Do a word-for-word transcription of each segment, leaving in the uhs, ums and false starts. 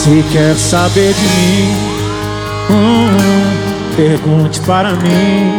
Se quer saber de mim, hum, pergunte para mim.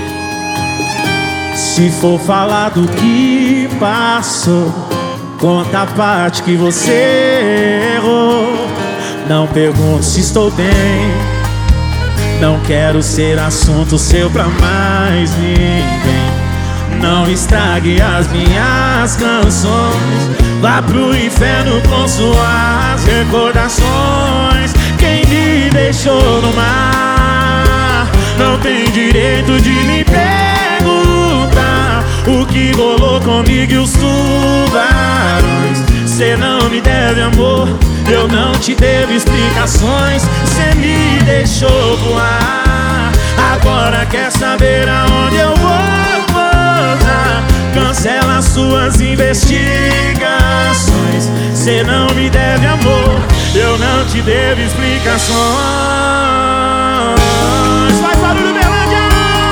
Se for falar do que passou, conta a parte que você errou. Não pergunto se estou bem, não quero ser assunto seu pra mais ninguém. Não estrague as minhas canções, vá pro inferno com suas recordações. Quem me deixou no mar não tem direito de me perguntar o que rolou comigo e os tubarões. Cê não me deve amor, eu não te devo explicações. Cê me deixou voar, agora quer saber aonde eu vou pousar. Cancela suas investigações. Cê não me deve amor, eu não te devo explicações. Faz barulho, Berlândia!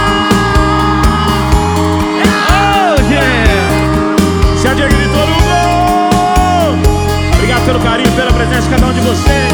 Oh, yeah! Se a Diego gritou no gol. Obrigado pelo carinho, pela presença de cada um de vocês.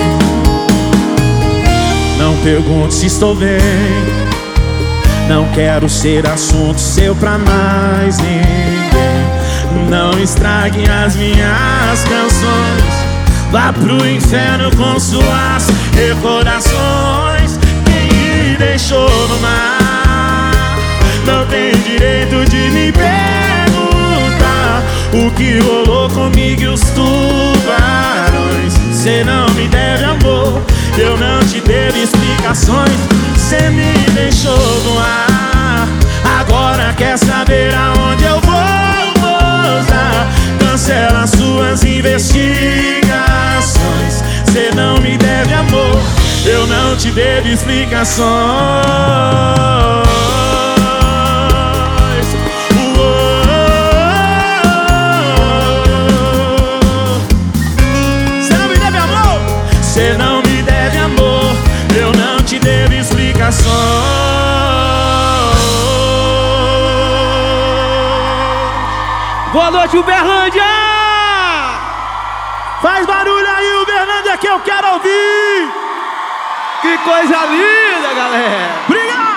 Não pergunto se estou bem, não quero ser assunto seu pra mais ninguém. Não estrague as minhas canções, vá pro inferno com suas recordações. Quem me deixou no mar não tem direito de me perguntar o que rolou comigo e os tubarões. Cê não me deve amor, eu não te devo explicações. Cê me deixou no ar, agora quer saber aonde eu vou pousar. Cancela suas investigações. Cê não me deve amor, eu não te devo explicações. Cê não me deve amor, cê não me deve amor, eu não te devo explicações. Boa noite, Uberlândia! Faz barulho aí, Uberlândia, que eu quero ouvir! Que coisa linda, galera! Obrigado!